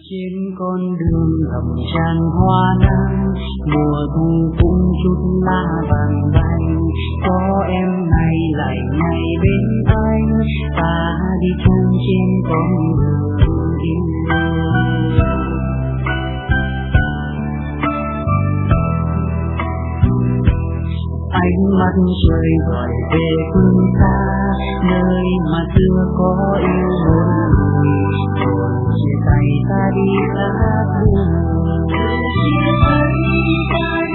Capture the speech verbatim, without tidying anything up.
Trên con đường ngập tràn hoa nắng, mùa thu cũng chút lá vàng bay. Có em này lại ngày bên anh, ta đi chung trên con đường yêu. Ánh mắt trời gọi về phương xa, nơi mà xưa có yêu một người. Rồi chia tay ta đi khác đường, chia tay ta